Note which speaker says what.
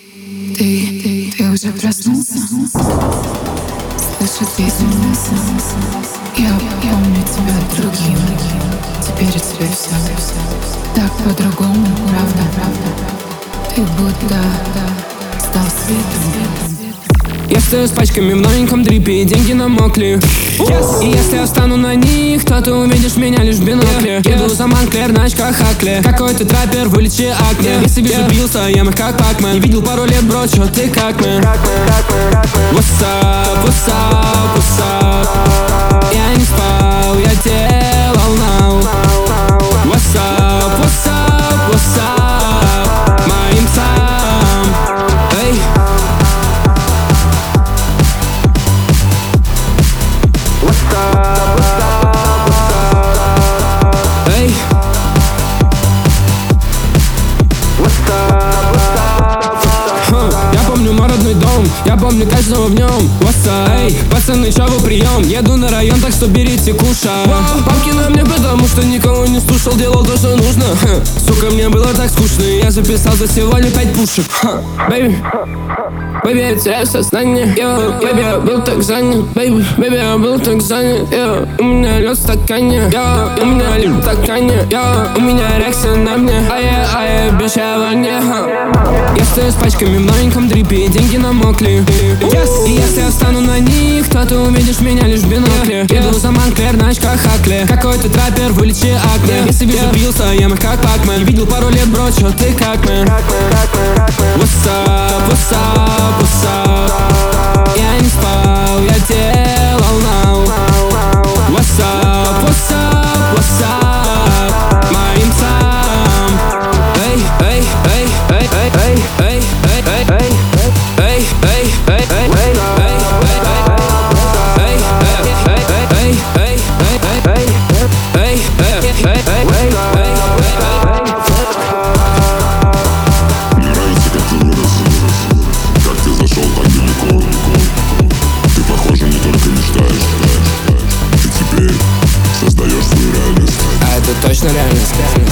Speaker 1: Ты уже проснулся? Слышу песню. Я помню тебя другим. Теперь у тебя все так по-другому, правда. Ты будто стал светом.
Speaker 2: Я стою с пачками в новеньком дрипе, и деньги намокли. И если я встану на них, то ты увидишь меня лишь в бинокле. Еду за Монклер на очках Хакле. Какой ты траппер, вылечи акне. Если вижу бился, я их как Пакмен. Не видел пару лет, бро, чё ты как мы? What's up, what's up, what's up? Я не спал, я делал now. What's up, what's up, what's up? Моим сам, эй. Эй. Я помню мой родной дом, я помню каждого в нем. What's up? Эй, пацаны, чё вы прием? Еду на район, так что берите куша. Папки на мне, потому что никого не слушал, делал то, что нужно. Сука, мне было так скучно, и я записал за сегодня 5 пушек. Бэйби, бэйби, я теряю сознание. Бэйби, я был так занят. Бэйби, я был так занят. У меня лед в стакане. У меня лед в стакане. У меня реакция на мне. А я обещала не. Я стою с пачками в новеньком дрипе, и деньги намокли. И если я встану на них, то ты увидишь меня лишь в бинокле. Еду за Монклер на очках Хакле. Какой ты траппер, вылечи акне. Если вижу бился, я их как Пакмен. Не видел пару лет, бро, чё ты как мы? What's up, what's up, what's up? Я не спал, я делал now. What's up, what's up, what's up? Моим сам. Эй, эй, эй, эй, эй, эй, эй, эй, эй, эй, эй, эй, эй, эй, точно реальность.